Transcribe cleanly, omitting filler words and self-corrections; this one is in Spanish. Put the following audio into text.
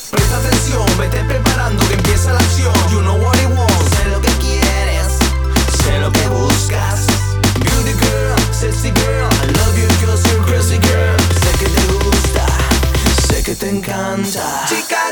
Presta atención, vete preparando que empieza la acción. You know what it wants, sé lo que quieres, sé lo que buscas. Beauty girl, sexy girl, I love you cause you're crazy girl. Sé que te gusta, sé que te encanta. Chica